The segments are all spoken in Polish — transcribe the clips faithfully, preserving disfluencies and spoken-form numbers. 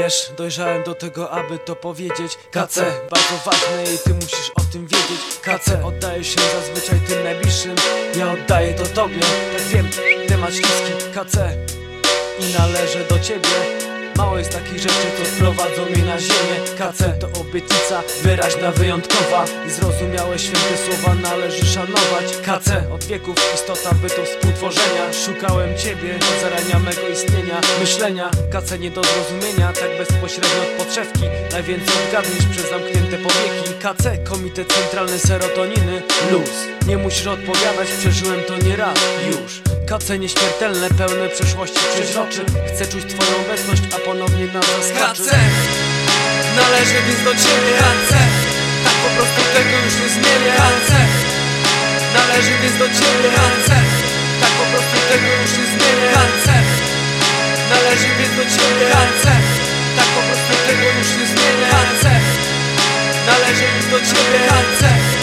Wiesz, dojrzałem do tego, aby to powiedzieć. K C, bardzo ważne i ty musisz o tym wiedzieć. K C, oddaję się zazwyczaj tym najbliższym. Ja oddaję to tobie, tak wiem, temat śliski. K C, i należę do ciebie. Mało jest takich rzeczy, co sprowadzą mnie na ziemię. K C to obietnica wyraźna, wyjątkowa i zrozumiałe święte słowa należy szanować. K C od wieków istota bytu współtworzenia. Szukałem ciebie od zarania mego istnienia, myślenia. K C nie do zrozumienia, tak bezpośrednio od podszewki. Najwięcej odgadniesz przez zamknięte powieki. K C komitet centralny serotoniny. Luz, nie musisz odpowiadać, przeżyłem to nie raz już. K C nieśmiertelne, pełne przeszłości przeźroczy. Chcę czuć twoją obecność, a ponownie nas zaskoczy. K C należy więc do ciebie. K C tak po prostu tego już nie zmienię. K C należy więc do ciebie. K C tak po prostu tego już nie zmienię. K C należy więc do ciebie. K C tak po prostu tego już nie zmienię. K C należy więc do ciebie. K C.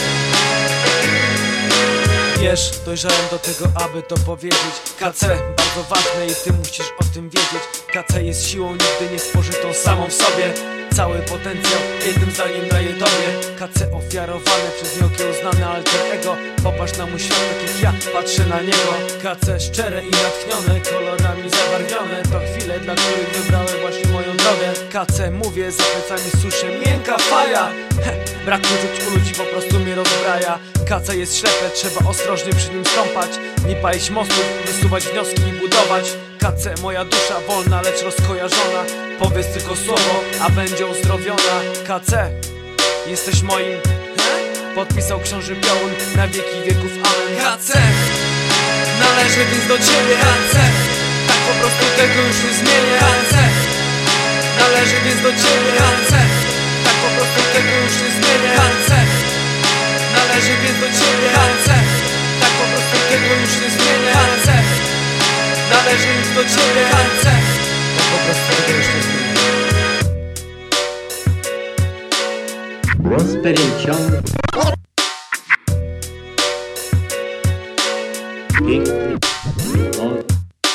Wiesz, dojrzałem do tego, aby to powiedzieć. K C, bardzo ważne i ty musisz o tym wiedzieć. K C jest siłą nigdy nie spożytą samą w sobie. Cały potencjał jednym zdaniem daje tobie. K C ofiarowane przez nieokiełznane alter ego. Popatrz na mój świat tak jak ja, patrzę na niego. K C szczere i natchnione, kolorami zabarwione. To chwile, dla których wybrałem właśnie moją drogę. K C mówię, za plecami słyszę miękka faja. Heh, brak uczuć u ludzi po prostu mnie rozbraja. K C jest ślepe, trzeba ostrożnie przy nim stąpać. Nie palić mostów, wysuwać wnioski i budować. K C, moja dusza wolna, lecz rozkojarzona. Powiedz tylko słowo, a będzie uzdrowiona. K C, jesteś moim. Podpisał książę Piołun na wieki wieków, amen. K C należy więc do ciebie. K C tak po prostu tego już nie zmienię. K C należy więc do ciebie. K C tak po prostu tego już nie zmienię. K C należy więc do ciebie. K C tak po prostu tego już nie zmienię. K C należy już do ciebie. K C tak po prostu tego już nie zmienię. Rozpęciony piękny od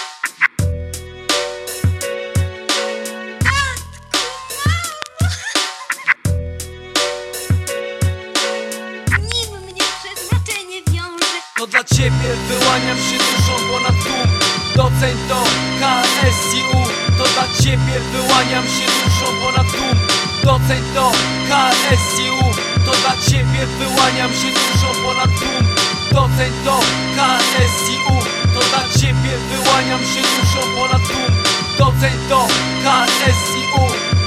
Nim mnie przeznaczenie wiąże. To dla ciebie wyłaniam się duszą ponad tłum. Doceń to K S I U. To dla ciebie wyłaniam się duszą ponad tłum. Doceń to K S I U. To dla ciebie wyłaniam się duszą ponad tłum. Doceń to K S I U. To dla ciebie wyłaniam się duszą ponad tłum. Doceń to K S I U.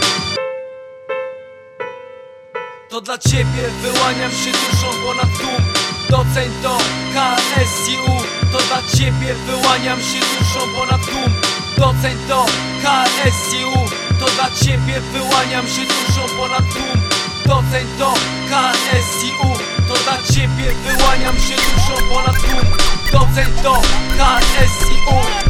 To dla ciebie wyłaniam się duszą ponad tłum. Doceń to K S I U. To dla ciebie wyłaniam się duszą ponad tłum. Doceń to K S I U. To dla ciebie wyłaniam się duszą ponad tłum. Doceń to K S I U. To dla ciebie wyłaniam się duszą ponad tłum. Doceń to K S I U.